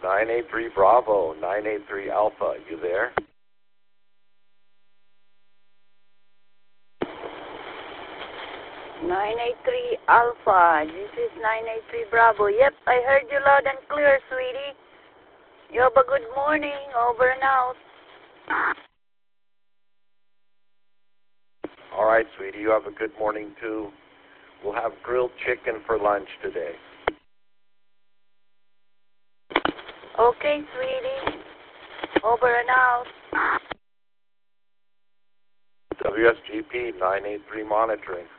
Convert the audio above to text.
983 Bravo, 983 Alpha, you there? "983 Alpha, this is 983 Bravo." Yep, I heard you loud and clear, sweetie. You have a good morning. Over and out. All right, sweetie, you have a good morning, too. We'll have grilled chicken for lunch today. Okay, sweetie. Over and out. WSGP 983 monitoring.